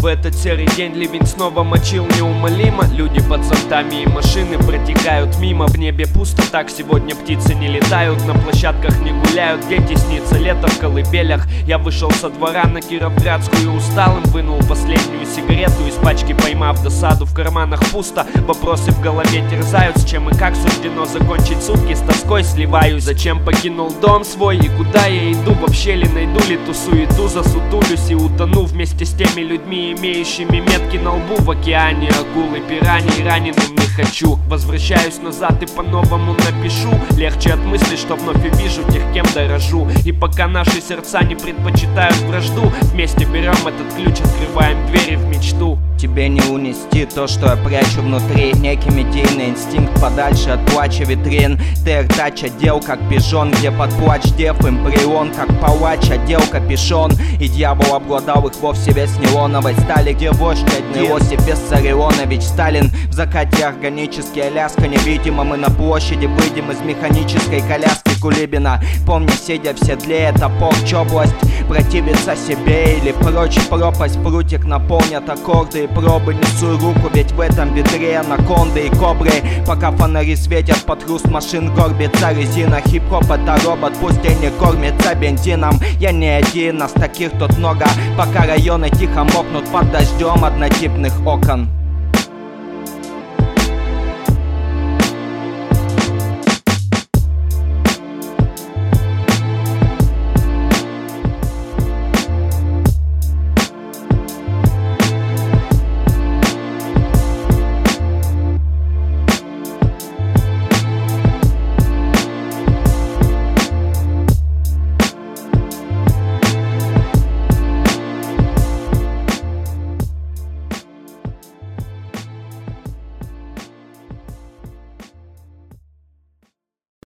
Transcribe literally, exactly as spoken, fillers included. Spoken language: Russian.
В этот серый день ливень снова мочил неумолимо. Люди под зонтами и машины протекают мимо. В небе пусто, так сегодня птицы не летают. На площадках не гуляют дети, снится лето в колыбелях. Я вышел со двора на Кировградскую усталым, вынул последнюю сигарету из пачки, поймав досаду. В карманах пусто, вопросы в голове терзают. С чем и как суждено закончить сутки, с тоской сливаюсь. Зачем покинул дом свой и куда я иду? Вообще ли найду ли ту суету? Засутулюсь и утону вместе с теми людьми, имеющими метки на лбу. В океане акулы, пираньи, раненым не хочу. Возвращаюсь назад и по-новому напишу. Легче от мысли, что вновь увижу тех, кем дорожу. И пока наши сердца не предпочитают вражду, вместе берем этот ключ, открываем двери в мечту. Тебе не унести то, что я прячу внутри. Некий медийный инстинкт подальше от плача витрин. Тэр-тач одел как пижон, где под плач дев эмбрион. Как палач одел капюшон, и дьявол обладал их вовсе весь нейлоновой стали. Где вождь один Иосиф Виссарионович Сталин. В закате органический Аляска невидимо. Мы на площади выйдем из механической коляски Кулибина. Помни, сидя в седле, это порч область. Противиться себе или прочь пропасть. Прутик наполнят аккорды и пробы. Несу руку, ведь в этом ветре анаконды и кобры. Пока фонари светят под хруст машин, горбится резина. Хип-хоп это робот, пусть и не кормится бензином. Я не один, нас таких тут много. Пока районы тихо мокнут под дождем однотипных окон.